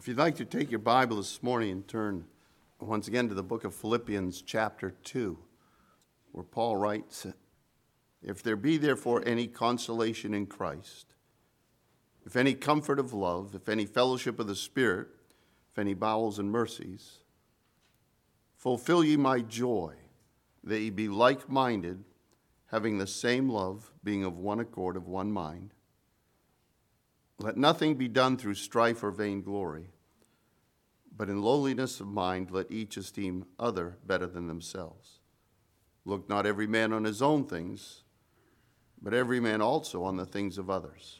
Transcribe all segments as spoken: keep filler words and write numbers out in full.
If you'd like to take your Bible this morning and turn once again to the book of Philippians chapter two, where Paul writes, "If there be therefore any consolation in Christ, if any comfort of love, if any fellowship of the Spirit, if any bowels and mercies, fulfill ye my joy, that ye be like-minded, having the same love, being of one accord, of one mind. Let nothing be done through strife or vainglory, but in lowliness of mind let each esteem other better than themselves. Look not every man on his own things, but every man also on the things of others.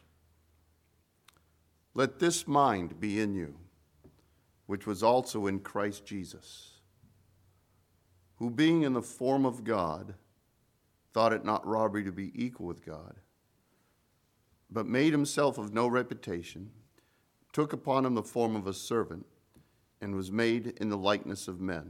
Let this mind be in you, which was also in Christ Jesus, who being in the form of God, thought it not robbery to be equal with God, but made himself of no reputation, took upon him the form of a servant, and was made in the likeness of men.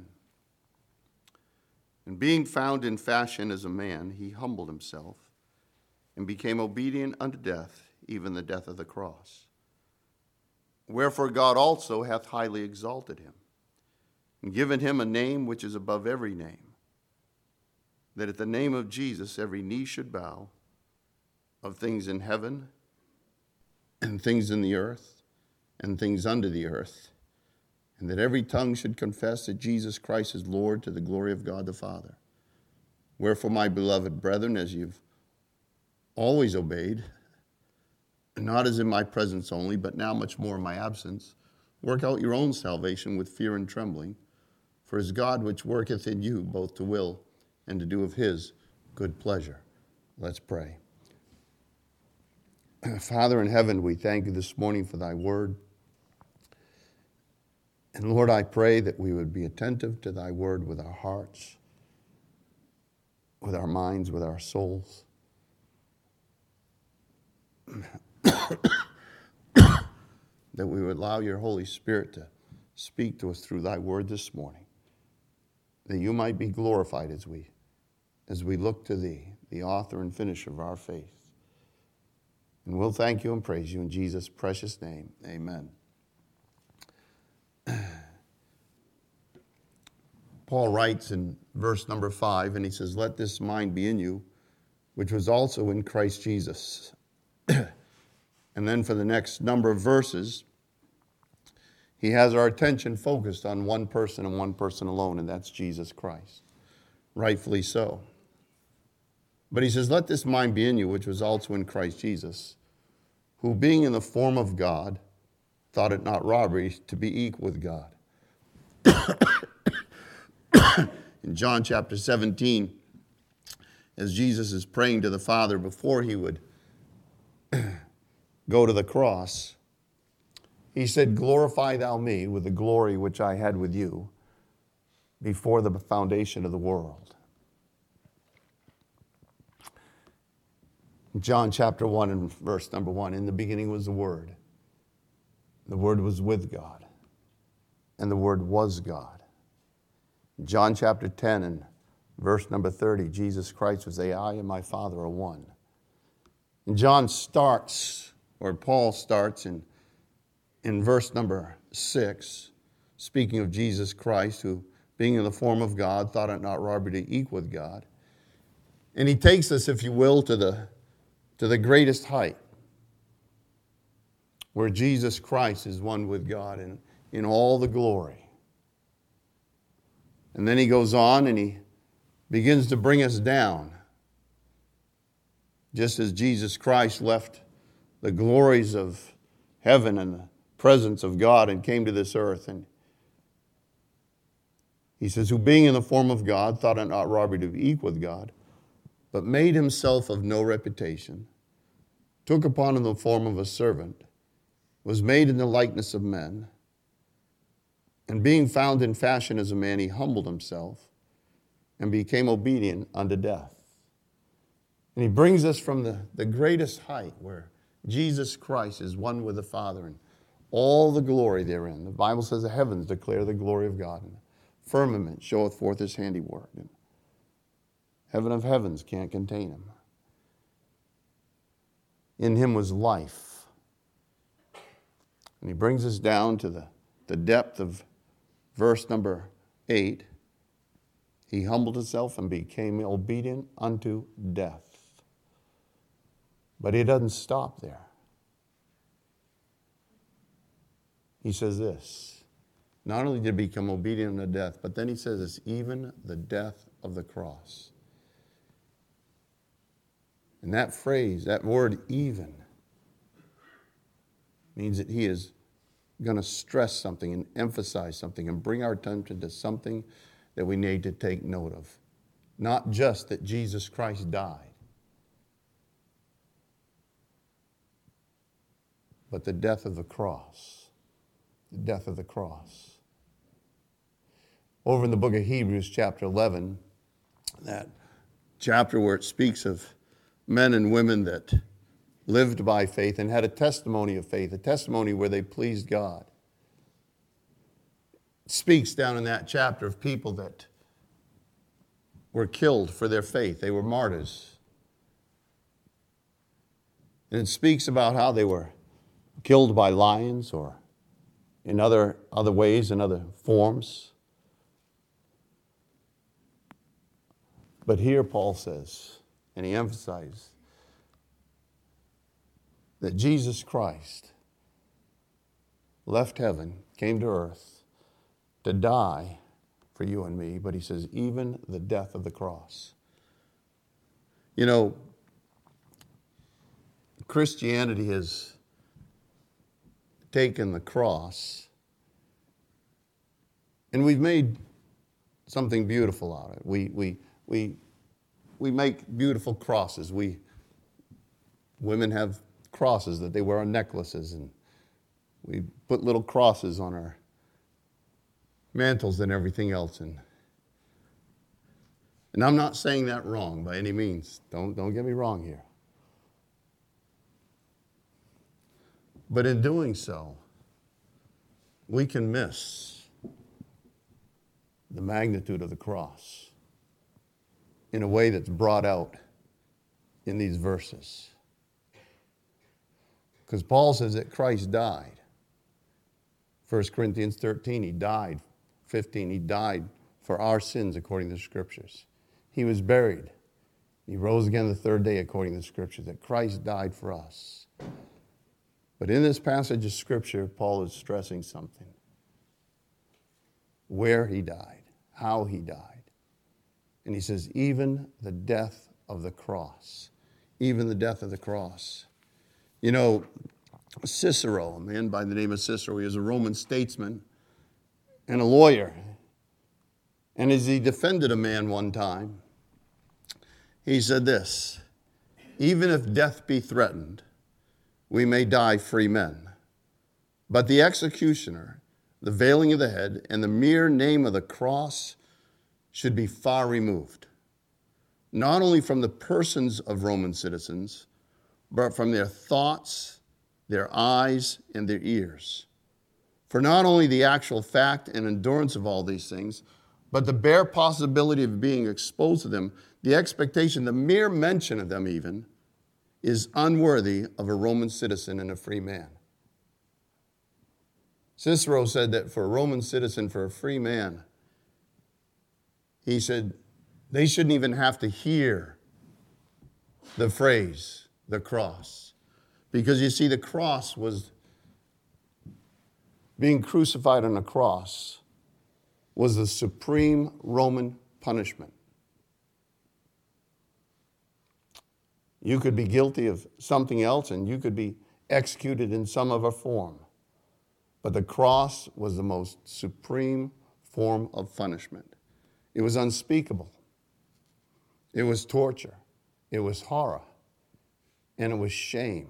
And being found in fashion as a man, he humbled himself, and became obedient unto death, even the death of the cross. Wherefore God also hath highly exalted him, and given him a name which is above every name, that at the name of Jesus every knee should bow, of things in heaven, and things in the earth, and things under the earth, and that every tongue should confess that Jesus Christ is Lord, to the glory of God the Father. Wherefore, my beloved brethren, as you've always obeyed, not as in my presence only, but now much more in my absence, work out your own salvation with fear and trembling, for it is God which worketh in you both to will and to do of his good pleasure." Let's pray. Father in heaven, we thank you this morning for thy word. And Lord, I pray that we would be attentive to thy word with our hearts, with our minds, with our souls. That we would allow your Holy Spirit to speak to us through thy word this morning. That you might be glorified as we, as we look to thee, the author and finisher of our faith. And we'll thank you and praise you in Jesus' precious name. Amen. Paul writes in verse number five, and he says, "Let this mind be in you, which was also in Christ Jesus." And then for the next number of verses, he has our attention focused on one person and one person alone, and that's Jesus Christ. Rightfully so. But he says, "Let this mind be in you, which was also in Christ Jesus, who being in the form of God, thought it not robbery to be equal with God." In John chapter seventeen, as Jesus is praying to the Father before he would go to the cross, he said, "Glorify thou me with the glory which I had with you before the foundation of the world." John chapter one and verse number one, "In the beginning was the Word. The Word was with God, and the Word was God." John chapter ten and verse number thirty, Jesus Christ was the I and my Father are one. And John starts, or Paul starts in, in verse number six, speaking of Jesus Christ, who being in the form of God, thought it not robbery to equal with God. And he takes us, if you will, to the to the greatest height, where Jesus Christ is one with God in, in all the glory. And then he goes on and he begins to bring us down. Just as Jesus Christ left the glories of heaven and the presence of God and came to this earth. And he says, "Who being in the form of God, thought it not robbery to be equal with God, but made himself of no reputation, took upon him the form of a servant, was made in the likeness of men, and being found in fashion as a man, he humbled himself and became obedient unto death." And he brings us from the, the greatest height, where Jesus Christ is one with the Father and all the glory therein. The Bible says the heavens declare the glory of God, and the firmament showeth forth his handiwork. And heaven of heavens can't contain him. In him was life. And he brings us down to the the depth of verse number eight, he humbled himself and became obedient unto death. But he doesn't stop there. He says this, not only did he become obedient unto death, but then he says this, even the death of the cross. And that phrase, that word even, means that he is going to stress something and emphasize something and bring our attention to something that we need to take note of. Not just that Jesus Christ died, but the death of the cross. The death of the cross. Over in the book of Hebrews, chapter eleven, that chapter where it speaks of men and women that lived by faith and had a testimony of faith, a testimony where they pleased God. It speaks down in that chapter of people that were killed for their faith. They were martyrs. And it speaks about how they were killed by lions or in other, other ways, in other forms. But here Paul says, and he emphasizes, that Jesus Christ left heaven, came to earth to die for you and me, but he says, even the death of the cross. You know, Christianity has taken the cross and we've made something beautiful out of it. We, we, we, we make beautiful crosses. We, women have crosses that they wear on necklaces, and we put little crosses on our mantles and everything else. And, and I'm not saying that wrong by any means. Don't, don't get me wrong here. But in doing so, we can miss the magnitude of the cross in a way that's brought out in these verses. Because Paul says that Christ died. First Corinthians thirteen, he died. fifteen, he died for our sins according to the Scriptures. He was buried. He rose again the third day according to the Scriptures, that Christ died for us. But in this passage of Scripture, Paul is stressing something. Where he died, how he died. And he says, even the death of the cross. Even the death of the cross. You know, Cicero, a man by the name of Cicero, he was a Roman statesman and a lawyer. And as he defended a man one time, he said this, even if death be threatened, we may die free men. But the executioner, the veiling of the head, and the mere name of the cross should be far removed, not only from the persons of Roman citizens, but from their thoughts, their eyes, and their ears. For not only the actual fact and endurance of all these things, but the bare possibility of being exposed to them, the expectation, the mere mention of them even, is unworthy of a Roman citizen and a free man. Cicero said that for a Roman citizen, for a free man, he said they shouldn't even have to hear the phrase, the cross. Because you see, the cross was, being crucified on a cross was the supreme Roman punishment. You could be guilty of something else and you could be executed in some other form. But the cross was the most supreme form of punishment. It was unspeakable. It was torture. It was horror. And it was shame.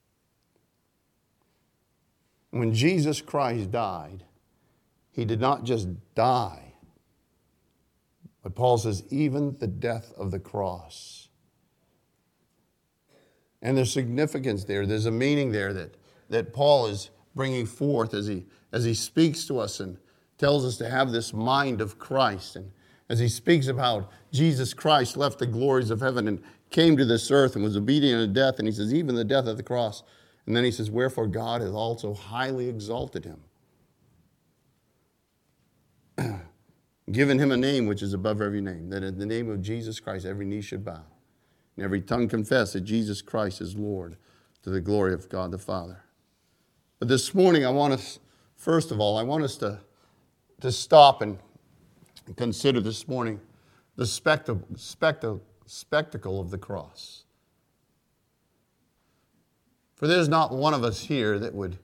When Jesus Christ died, he did not just die, but Paul says, even the death of the cross. And there's significance there. There's a meaning there that, that Paul is bringing forth as he, as he speaks to us and tells us to have this mind of Christ. And as he speaks about Jesus Christ left the glories of heaven and came to this earth and was obedient to death. And he says, even the death of the cross. And then he says, wherefore God has also highly exalted him. given him a name which is above every name, that in the name of Jesus Christ every knee should bow, and every tongue confess that Jesus Christ is Lord, to the glory of God the Father. But this morning I want us, first of all, I want us to, to stop and consider this morning the spectacle, spectacle, spectacle of the cross. For there's not one of us here that would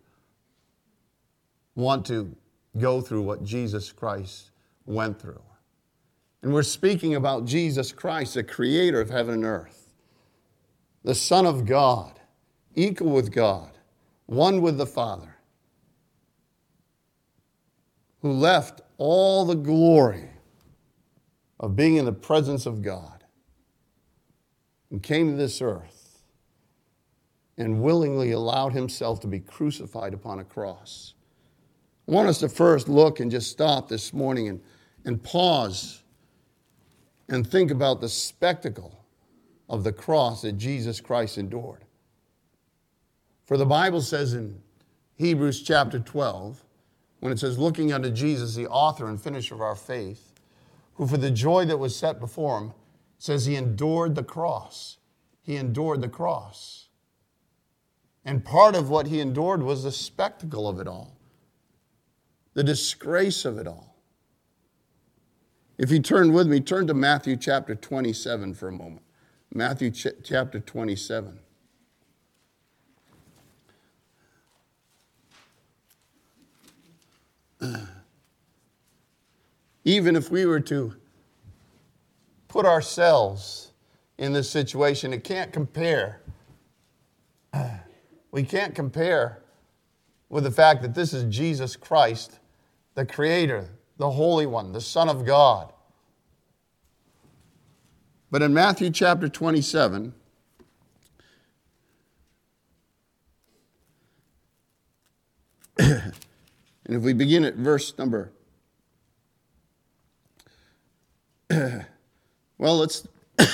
want to go through what Jesus Christ went through. And we're speaking about Jesus Christ, the creator of heaven and earth, the Son of God, equal with God, one with the Father, who left all the glory of being in the presence of God and came to this earth and willingly allowed himself to be crucified upon a cross. I want us to first look and just stop this morning and, and pause and think about the spectacle of the cross that Jesus Christ endured. For the Bible says in Hebrews chapter twelve, when it says, looking unto Jesus, the author and finisher of our faith, who for the joy that was set before him, says he endured the cross. He endured the cross. And part of what he endured was the spectacle of it all, the disgrace of it all. If you turn with me, turn to Matthew chapter twenty-seven for a moment. Matthew ch- chapter twenty-seven. Even if we were to put ourselves in this situation, it can't compare. We can't compare with the fact that this is Jesus Christ, the Creator, the Holy One, the Son of God. But in Matthew chapter twenty-seven, and if we begin at verse number, well, let's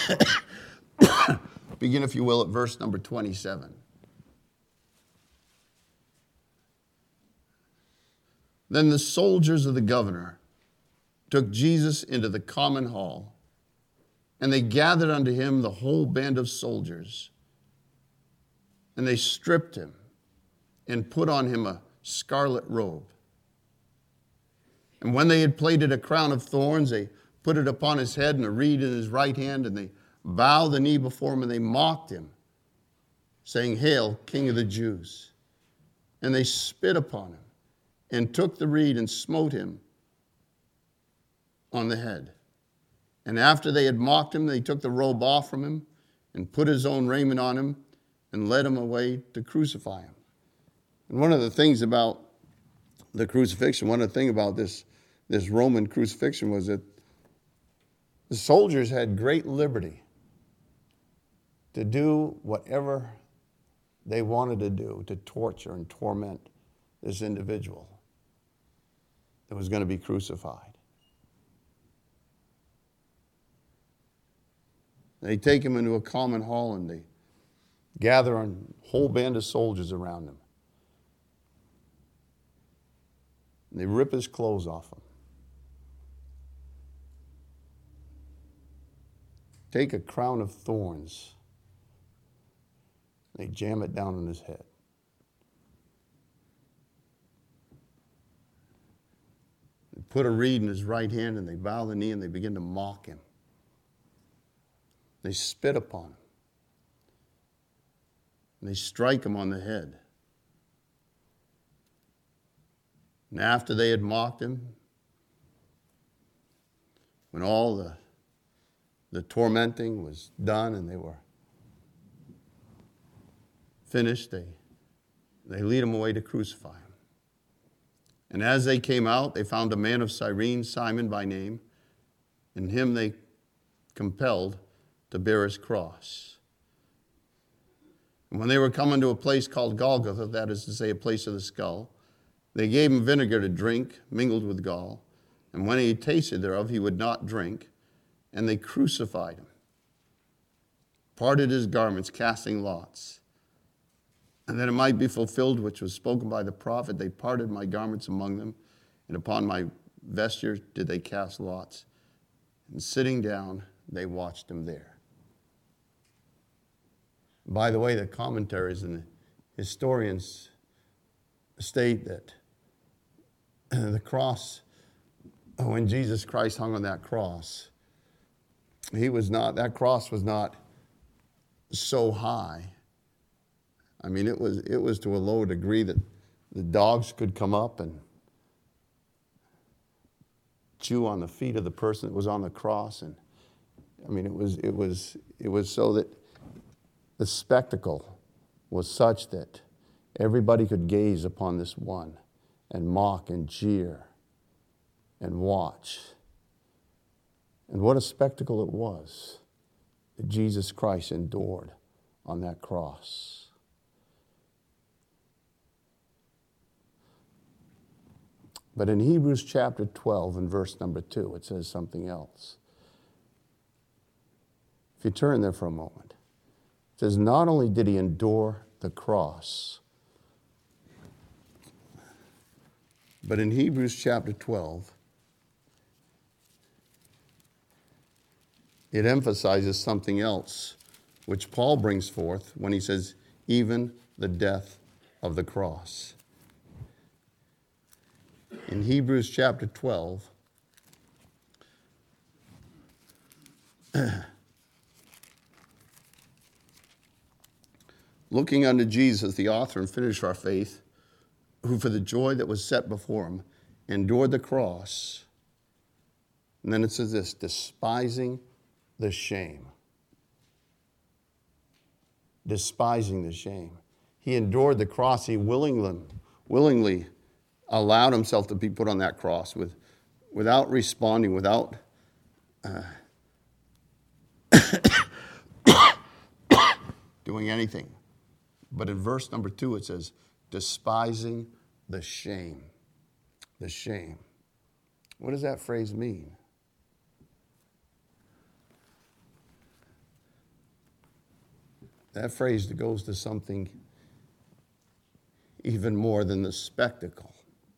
begin, if you will, at verse number twenty-seven. Then the soldiers of the governor took Jesus into the common hall, and they gathered unto him the whole band of soldiers, and they stripped him and put on him a scarlet robe. And when they had plaited a crown of thorns, they put it upon his head and a reed in his right hand, and they bowed the knee before him, and they mocked him, saying, Hail, King of the Jews. And they spit upon him, and took the reed and smote him on the head. And after they had mocked him, they took the robe off from him and put his own raiment on him and led him away to crucify him. And one of the things about the crucifixion, one of the things about this, this Roman crucifixion was that the soldiers had great liberty to do whatever they wanted to do to torture and torment this individual that was going to be crucified. They take him into a common hall and they gather a whole band of soldiers around him. And they rip his clothes off him. Take a crown of thorns. They jam it down on his head. They put a reed in his right hand and they bow the knee and they begin to mock him. They spit upon him. And they strike him on the head. And after they had mocked him, when all the, the tormenting was done and they were finished, they, they lead him away to crucify him. And as they came out, they found a man of Cyrene, Simon by name, and him they compelled to bear his cross. And when they were coming to a place called Golgotha, that is to say, a place of the skull, they gave him vinegar to drink, mingled with gall. And when he tasted thereof, he would not drink. And they crucified him, parted his garments, casting lots. And that it might be fulfilled, which was spoken by the prophet, they parted my garments among them, and upon my vesture did they cast lots. And sitting down, they watched him there. By the way, the commentaries and the historians state that the cross, when Jesus Christ hung on that cross, he was not, that cross was not so high. I mean, it was it was to a low degree that the dogs could come up and chew on the feet of the person that was on the cross. And I mean, it was it was it was so that the spectacle was such that everybody could gaze upon this one and mock and jeer and watch. And what a spectacle it was that Jesus Christ endured on that cross. But in Hebrews chapter twelve and verse number two, it says something else. If you turn there for a moment, it says, not only did he endure the cross, but in Hebrews chapter twelve, it emphasizes something else, which Paul brings forth when he says, even the death of the cross. In Hebrews chapter twelve, looking unto Jesus, the author and finisher of our faith, who for the joy that was set before him endured the cross. And then it says this, despising the shame. Despising the shame. He endured the cross. He willingly, willingly allowed himself to be put on that cross with, without responding, without uh, doing anything. But in verse number two, it says, despising the shame. The shame. What does that phrase mean? That phrase goes to something even more than the spectacle.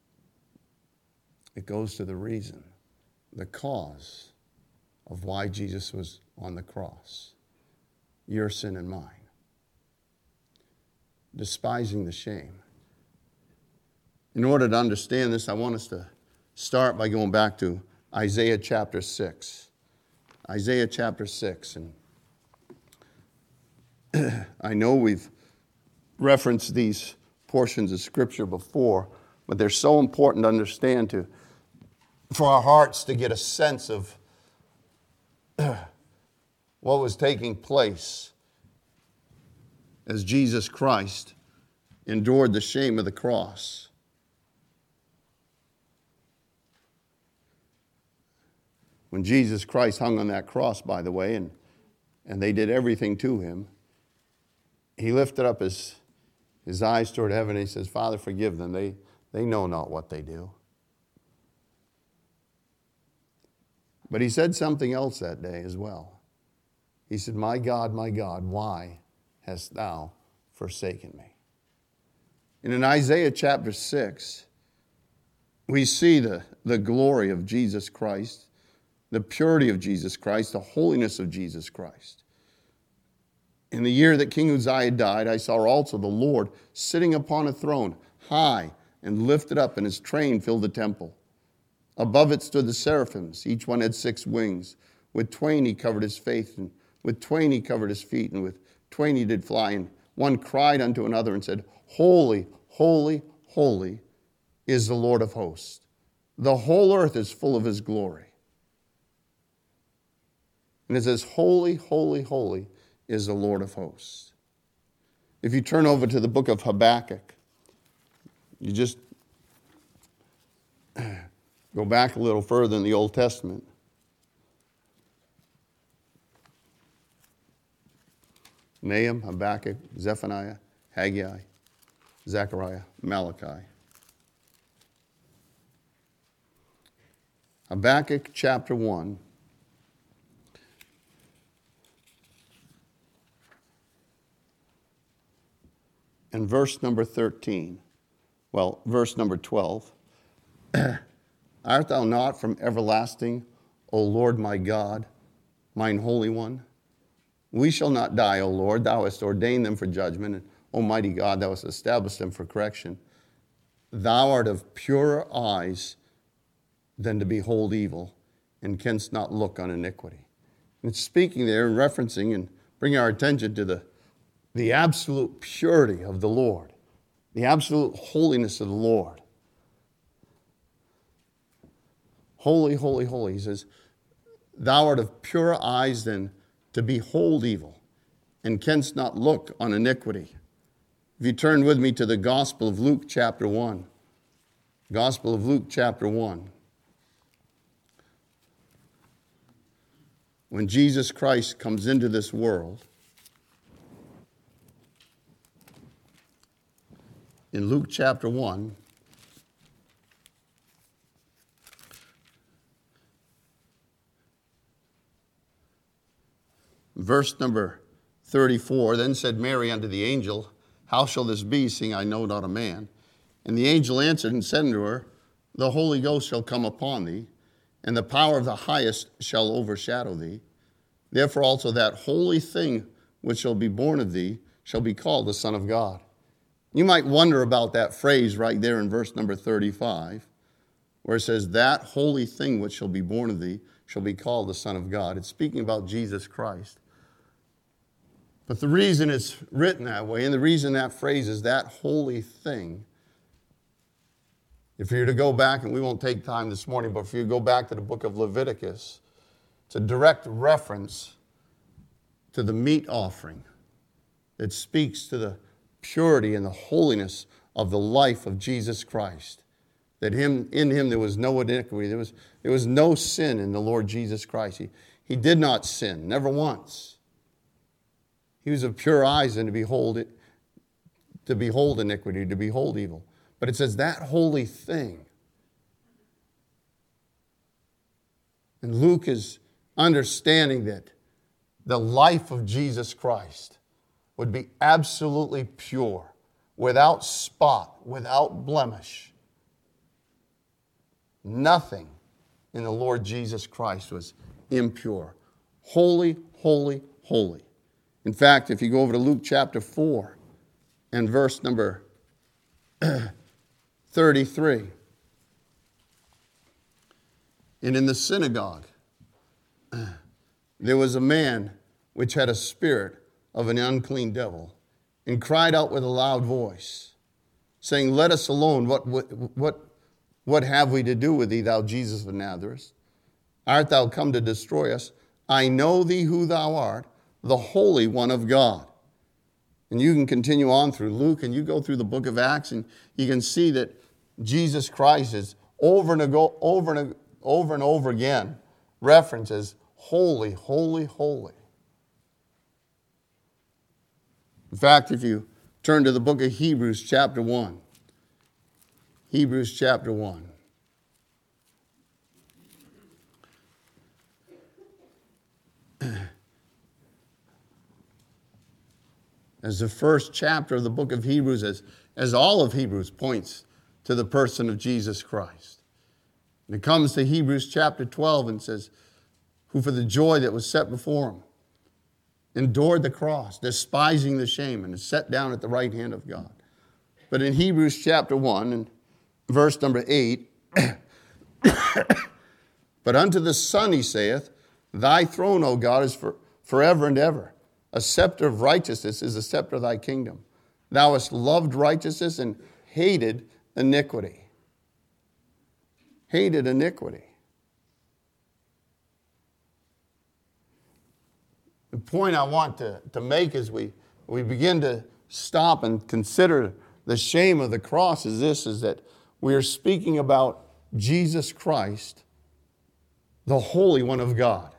It goes to the reason, the cause of why Jesus was on the cross. Your sin and mine. Despising the shame. In order to understand this, I want us to start by going back to Isaiah chapter six. Isaiah chapter six. And I know we've referenced these portions of Scripture before, but they're so important to understand to, for our hearts to get a sense of what was taking place as Jesus Christ endured the shame of the cross. When Jesus Christ hung on that cross, by the way, and, and they did everything to him, he lifted up his, his eyes toward heaven and he says, Father, forgive them. They, they know not what they do. But he said something else that day as well. He said, my God, my God, why hast thou forsaken me? And in Isaiah chapter six, we see the, the glory of Jesus Christ, the purity of Jesus Christ, the holiness of Jesus Christ. In the year that King Uzziah died, I saw also the Lord sitting upon a throne, high and lifted up, and his train filled the temple. Above it stood the seraphims. Each one had six wings. With twain he covered his face, and with twain he covered his feet, and with twain he did fly. And one cried unto another and said, Holy, holy, holy is the Lord of hosts. The whole earth is full of his glory. And it says, Holy, holy, holy is the Lord of hosts. If you turn over to the book of Habakkuk, you just go back a little further in the Old Testament. Nahum, Habakkuk, Zephaniah, Haggai, Zechariah, Malachi. Habakkuk chapter one. And verse number thirteen, well, verse number twelve. Art thou not from everlasting, O Lord my God, mine Holy One? We shall not die, O Lord. Thou hast ordained them for judgment, and Almighty God, thou hast established them for correction. Thou art of purer eyes than to behold evil, and canst not look on iniquity. And it's speaking there and referencing and bringing our attention to the, the absolute purity of the Lord, the absolute holiness of the Lord. Holy, holy, holy. He says, thou art of purer eyes than to behold evil, and canst not look on iniquity. If you turn with me to the Gospel of Luke chapter one. Gospel of Luke chapter one. When Jesus Christ comes into this world, in Luke chapter one, verse number thirty-four, then said Mary unto the angel, how shall this be, seeing I know not a man? And the angel answered and said unto her, the Holy Ghost shall come upon thee, and the power of the highest shall overshadow thee. Therefore also that holy thing which shall be born of thee shall be called the Son of God. You might wonder about that phrase right there in verse number thirty-five, where it says, that holy thing which shall be born of thee shall be called the Son of God. It's speaking about Jesus Christ. But the reason it's written that way, and the reason that phrase is that holy thing, if you were to go back, and we won't take time this morning, but if you go back to the book of Leviticus, it's a direct reference to the meat offering that speaks to the purity and the holiness of the life of Jesus Christ. That him, in him there was no iniquity, there was, there was no sin in the Lord Jesus Christ. He, he did not sin, never once. He was of pure eyes and to behold it, to behold iniquity, to behold evil. But it says that holy thing. And Luke is understanding that the life of Jesus Christ would be absolutely pure, without spot, without blemish. Nothing in the Lord Jesus Christ was impure. Holy, holy, holy. In fact, if you go over to Luke chapter four and verse number thirty-three, and in the synagogue there was a man which had a spirit of an unclean devil, and cried out with a loud voice, saying, let us alone, what, what, what, what have we to do with thee, thou Jesus of Nazareth? Art thou come to destroy us? I know thee who thou art, the Holy One of God. And you can continue on through Luke, and you go through the book of Acts, and you can see that Jesus Christ is over and over, over and over and over again references holy, holy, holy. In fact, if you turn to the book of Hebrews chapter one, Hebrews chapter one. As the first chapter of the book of Hebrews, as, as all of Hebrews points to the person of Jesus Christ. And it comes to Hebrews chapter twelve and says, who for the joy that was set before him endured the cross, despising the shame, and is set down at the right hand of God. But in Hebrews chapter one and verse number eight, but unto the Son he saith, thy throne, O God, is for, forever and ever. A scepter of righteousness is the scepter of thy kingdom. Thou hast loved righteousness and hated iniquity. Hated iniquity. The point I want to, to make as we, we begin to stop and consider the shame of the cross is this, is that we are speaking about Jesus Christ, the Holy One of God.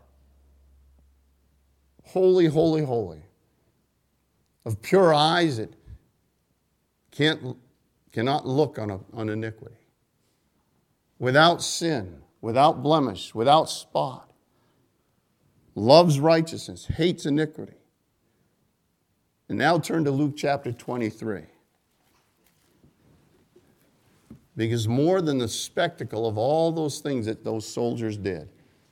Holy, holy, holy. Of pure eyes that can't, cannot look on, a, on iniquity. Without sin, without blemish, without spot. Loves righteousness, hates iniquity. And now turn to Luke chapter twenty-three. Because more than the spectacle of all those things that those soldiers did,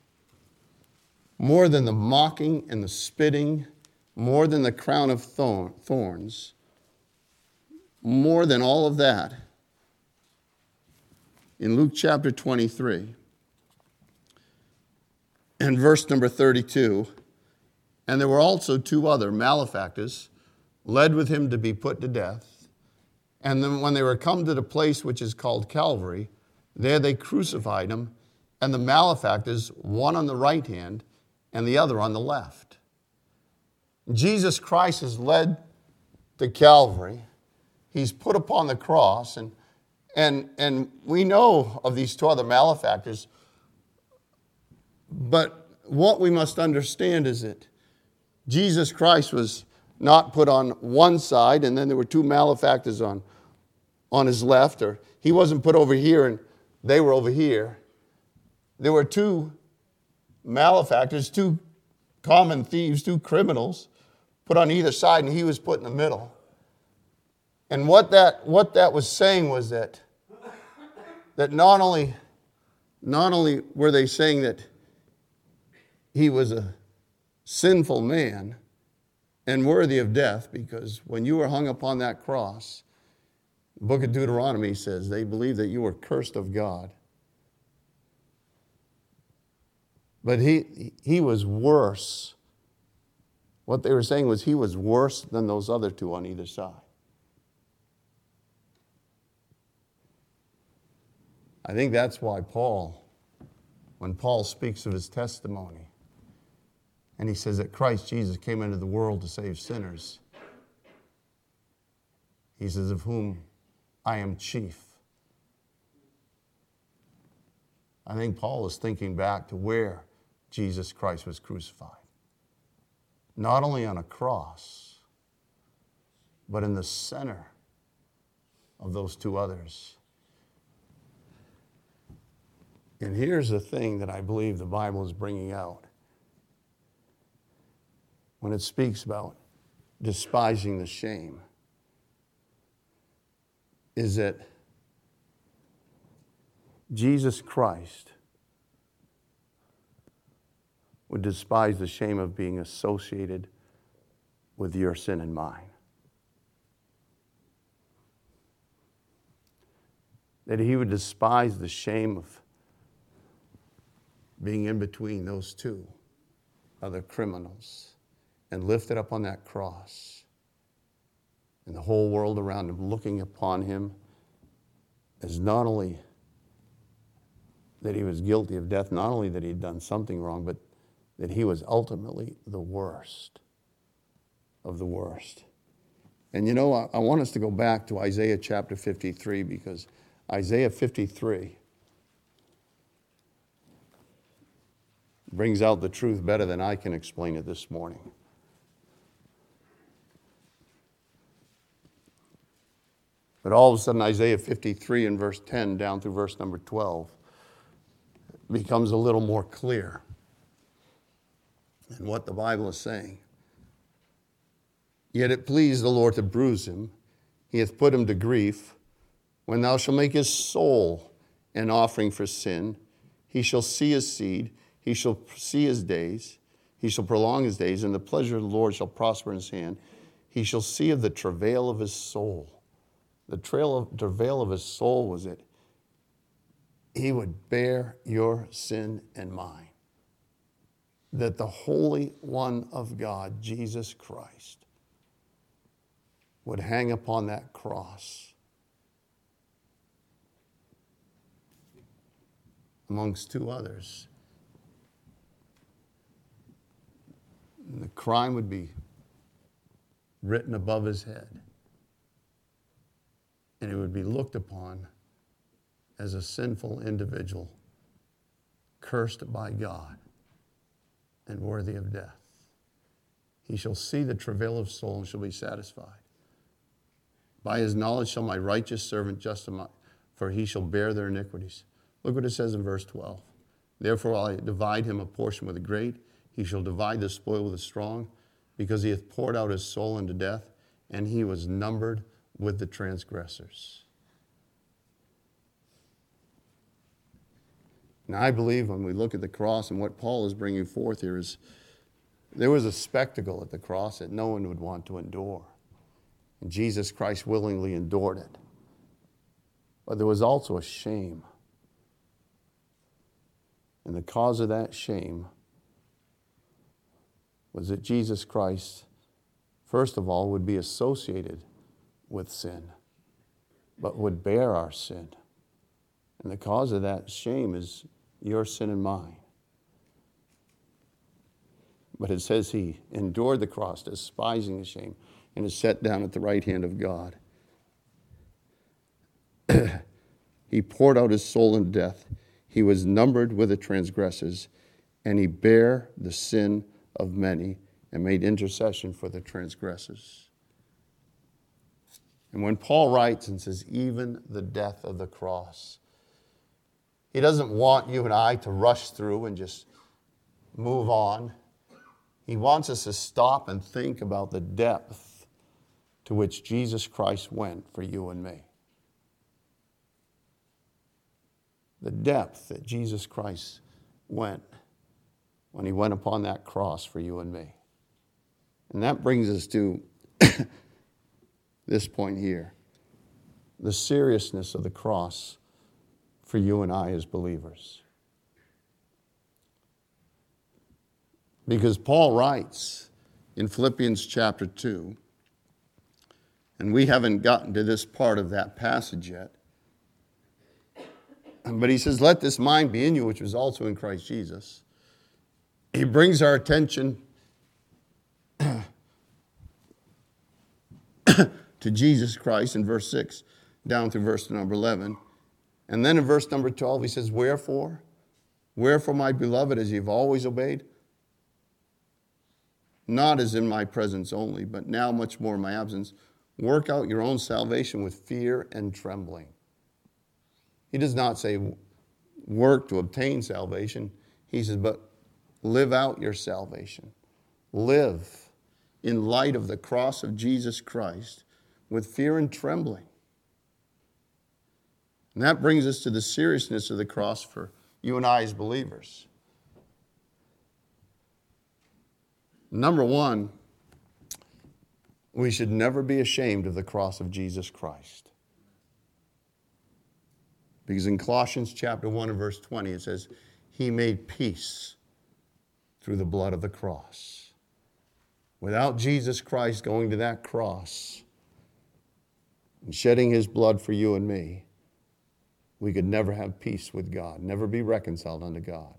more than the mocking and the spitting, more than the crown of thorns, more than all of that, in Luke chapter twenty-three, and verse number thirty-two, and there were also two other malefactors led with him to be put to death. And then when they were come to the place which is called Calvary, there they crucified him, and the malefactors, one on the right hand and the other on the left. Jesus Christ is led to Calvary. He's put upon the cross, and, and, and we know of these two other malefactors, but what we must understand is that Jesus Christ was not put on one side, and then there were two malefactors on, on his left, or he wasn't put over here and they were over here. There were two malefactors, two common thieves, two criminals put on either side, and he was put in the middle. And what that, what that was saying was that, that not only, not only were they saying that he was a sinful man and worthy of death, because when you were hung upon that cross, the book of Deuteronomy says they believed that you were cursed of God. But he, he was worse. What they were saying was he was worse than those other two on either side. I think that's why Paul, when Paul speaks of his testimony, and he says that Christ Jesus came into the world to save sinners, he says, of whom I am chief. I think Paul is thinking back to where Jesus Christ was crucified. Not only on a cross, but in the center of those two others. And here's the thing that I believe the Bible is bringing out when it speaks about despising the shame, is that Jesus Christ would despise the shame of being associated with your sin and mine. That he would despise the shame of being in between those two other criminals and lifted up on that cross, and the whole world around him looking upon him as not only that he was guilty of death, not only that he'd done something wrong, but that he was ultimately the worst of the worst. And you know, I, I want us to go back to Isaiah chapter fifty-three, because Isaiah fifty-three brings out the truth better than I can explain it this morning. But all of a sudden, Isaiah fifty-three and verse ten down through verse number twelve becomes a little more clear in what the Bible is saying. Yet it pleased the Lord to bruise him. He hath put him to grief. When thou shalt make his soul an offering for sin, he shall see his seed, he shall see his days, he shall prolong his days, and the pleasure of the Lord shall prosper in his hand. He shall see of the travail of his soul. The trail of, travail of his soul was it. He would bear your sin and mine. That the Holy One of God, Jesus Christ, would hang upon that cross amongst two others. And the crime would be written above his head. And it would be looked upon as a sinful individual, cursed by God and worthy of death. He shall see the travail of soul and shall be satisfied. By his knowledge shall my righteous servant justify, for he shall bear their iniquities. Look what it says in verse twelve. Therefore I divide him a portion with the great. He shall divide the spoil with the strong, because he hath poured out his soul unto death, and he was numbered with the transgressors. And I believe when we look at the cross and what Paul is bringing forth here is there was a spectacle at the cross that no one would want to endure. And Jesus Christ willingly endured it. But there was also a shame. And the cause of that shame was that Jesus Christ, first of all, would be associated with sin, but would bear our sin. And the cause of that shame is your sin and mine. But it says he endured the cross, despising the shame, and is set down at the right hand of God. He poured out his soul in death. He was numbered with the transgressors, and he bare the sin of many and made intercession for the transgressors. And when Paul writes and says, even the death of the cross, he doesn't want you and I to rush through and just move on. He wants us to stop and think about the depth to which Jesus Christ went for you and me. The depth that Jesus Christ went when he went upon that cross for you and me. And that brings us to this point here. The seriousness of the cross for you and I as believers. Because Paul writes in Philippians chapter two, and we haven't gotten to this part of that passage yet, but he says, let this mind be in you, which was also in Christ Jesus. He brings our attention to Jesus Christ in verse six down through verse number eleven. And then in verse number twelve, he says, Wherefore? Wherefore, my beloved, as you've always obeyed, not as in my presence only, but now much more in my absence, work out your own salvation with fear and trembling. He does not say work to obtain salvation. He says, but live out your salvation. Live in light of the cross of Jesus Christ with fear and trembling. And that brings us to the seriousness of the cross for you and I as believers. Number one, we should never be ashamed of the cross of Jesus Christ. Because in Colossians chapter one and verse twenty, it says, He made peace through the blood of the cross. Without Jesus Christ going to that cross and shedding His blood for you and me, we could never have peace with God, never be reconciled unto God.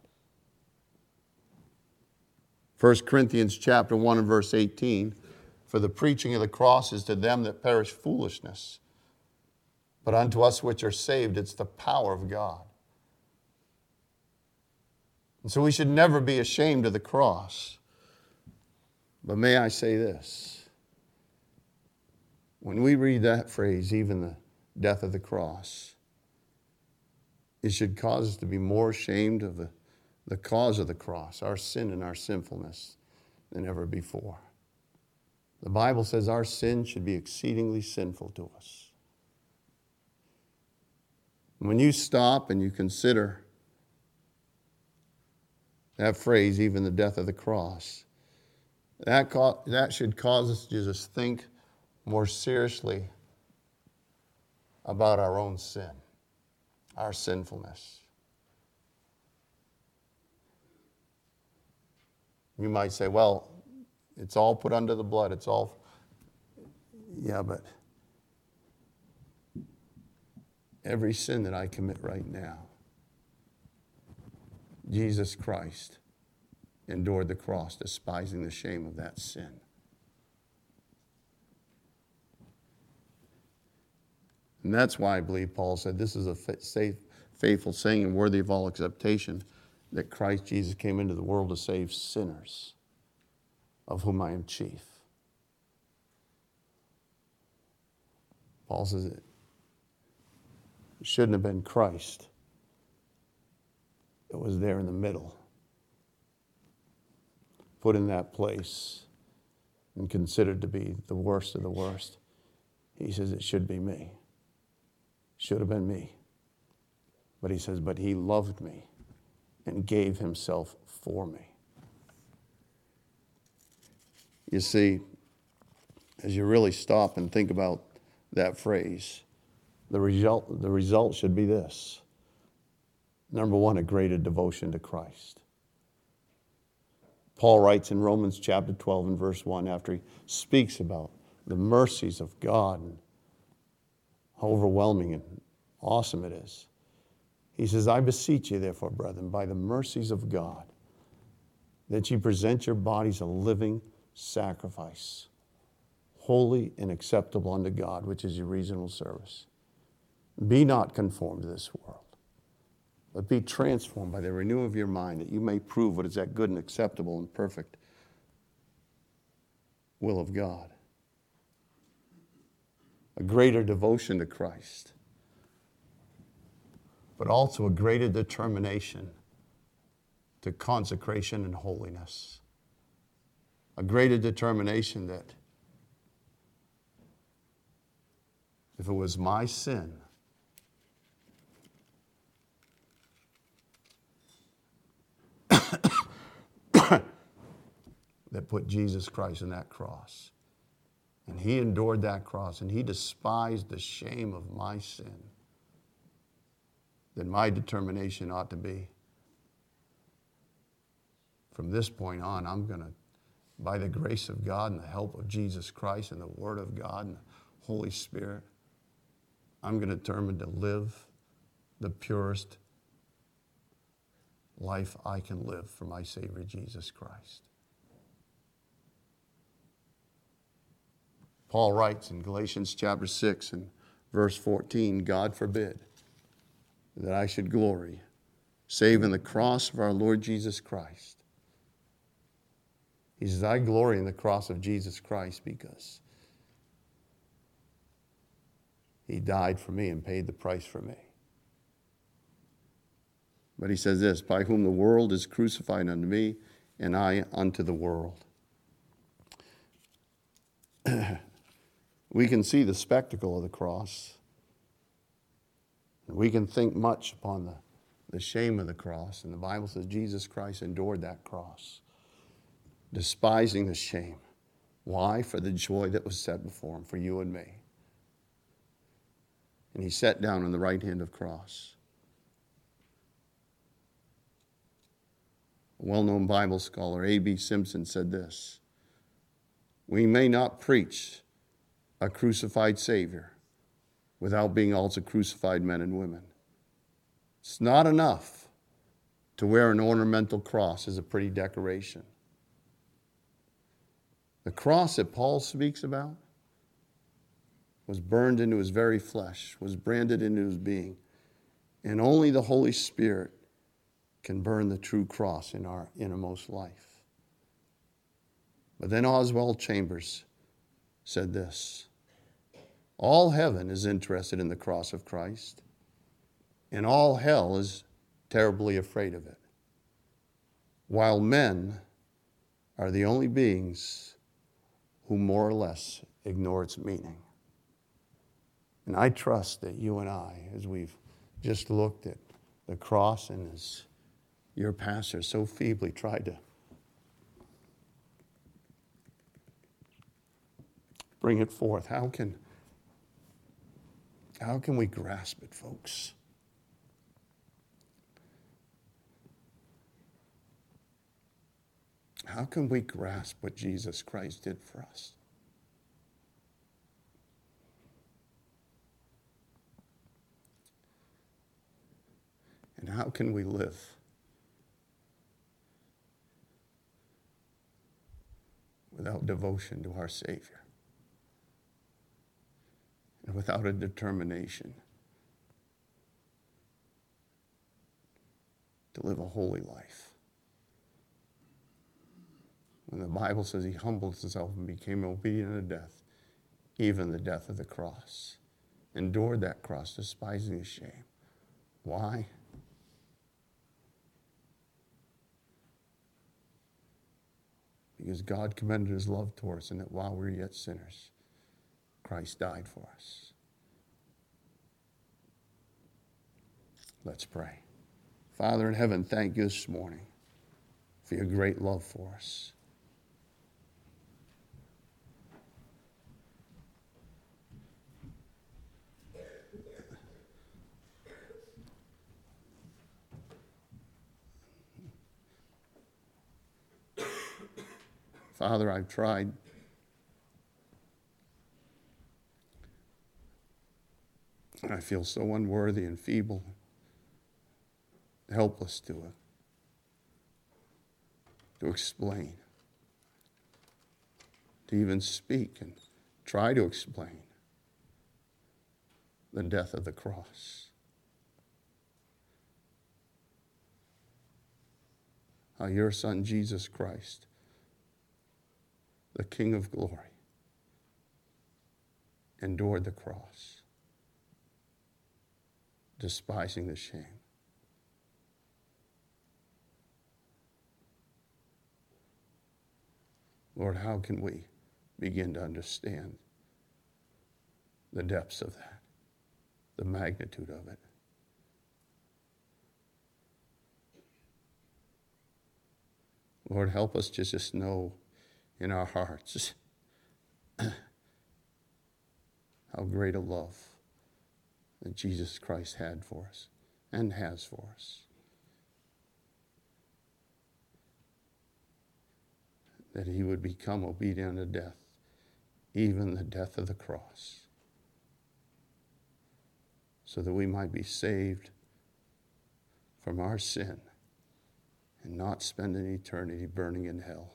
First Corinthians chapter one and verse eighteen, for the preaching of the cross is to them that perish foolishness, but unto us which are saved, it's the power of God. And so we should never be ashamed of the cross. But may I say this, when we read that phrase, even the death of the cross, it should cause us to be more ashamed of the, the cause of the cross, our sin and our sinfulness, than ever before. The Bible says our sin should be exceedingly sinful to us. When you stop and you consider that phrase, even the death of the cross, that, co- that should cause us to just think more seriously about our own sin, our sinfulness. You might say, well, it's all put under the blood. It's all, yeah, but every sin that I commit right now, Jesus Christ endured the cross, despising the shame of that sin. And that's why I believe Paul said this is a safe, faithful saying and worthy of all acceptation, that Christ Jesus came into the world to save sinners, of whom I am chief. Paul says it shouldn't have been Christ. It was there in the middle, put in that place and considered to be the worst of the worst. He says it should be me. Should have been me. But he says, but he loved me and gave himself for me. You see, as you really stop and think about that phrase, the result, the result should be this. Number one, a greater devotion to Christ. Paul writes in Romans chapter twelve and verse one, after he speaks about the mercies of God and how overwhelming and awesome it is. He says, I beseech you, therefore, brethren, by the mercies of God, that ye present your bodies a living sacrifice, holy and acceptable unto God, which is your reasonable service. Be not conformed to this world, but be transformed by the renewal of your mind, that you may prove what is that good and acceptable and perfect will of God. A greater devotion to Christ, but also a greater determination to consecration and holiness. A greater determination that if it was my sin, that put Jesus Christ on that cross, and he endured that cross, and he despised the shame of my sin, then my determination ought to be, from this point on, I'm going to, by the grace of God and the help of Jesus Christ and the Word of God and the Holy Spirit, I'm going to determine to live the purest life I can live for my Savior Jesus Christ. Paul writes in Galatians chapter six and verse fourteen, God forbid that I should glory, save in the cross of our Lord Jesus Christ. He says, I glory in the cross of Jesus Christ because he died for me and paid the price for me. But he says this, by whom the world is crucified unto me, and I unto the world. We can see the spectacle of the cross. We can think much upon the, the shame of the cross. And the Bible says Jesus Christ endured that cross, despising the shame. Why? For the joy that was set before him, for you and me. And he sat down on the right hand of cross. A well-known Bible scholar, A B Simpson, said this, we may not preach a crucified Savior without being also crucified men and women. It's not enough to wear an ornamental cross as a pretty decoration. The cross that Paul speaks about was burned into his very flesh, was branded into his being. And only the Holy Spirit can burn the true cross in our innermost life. But then Oswald Chambers said this, all heaven is interested in the cross of Christ, and all hell is terribly afraid of it, while men are the only beings who more or less ignore its meaning. And I trust that you and I, as we've just looked at the cross and as your pastor so feebly tried to bring it forth, how can How can we grasp it, folks? How can we grasp what Jesus Christ did for us? And how can we live without devotion to our Savior? And without a determination to live a holy life. When the Bible says he humbled himself and became obedient unto death, even the death of the cross. Endured that cross, despising his shame. Why? Because God commended his love toward us, and that while we were yet sinners, Christ died for us. Let's pray. Father in heaven, thank you this morning for your great love for us. Father, I've tried and I feel so unworthy and feeble, helpless to it, to explain, to even speak and try to explain the death of the cross. How your Son, Jesus Christ, the King of glory, endured the cross, despising the shame. Lord, how can we begin to understand the depths of that, the magnitude of it? Lord, help us to just know in our hearts how great a love that Jesus Christ had for us and has for us. That he would become obedient to death, even the death of the cross, so that we might be saved from our sin and not spend an eternity burning in hell,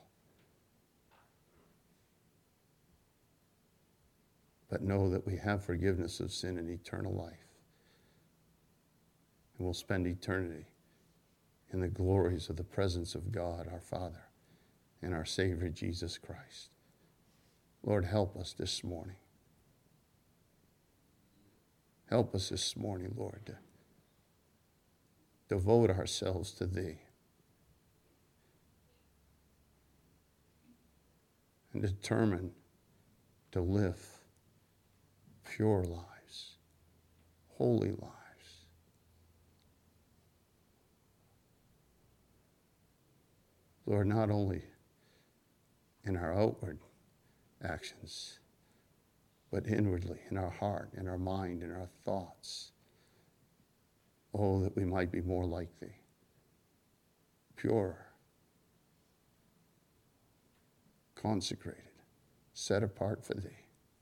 but know that we have forgiveness of sin and eternal life, and we'll spend eternity in the glories of the presence of God, our Father, and our Savior, Jesus Christ. Lord, help us this morning. Help us this morning, Lord, to devote ourselves to Thee and determine to live pure lives, holy lives. Lord, not only in our outward actions, but inwardly, in our heart, in our mind, in our thoughts. Oh, that we might be more like Thee, pure, consecrated, set apart for Thee.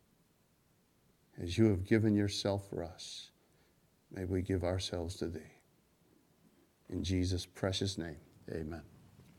As you have given yourself for us, may we give ourselves to Thee. In Jesus' precious name, amen.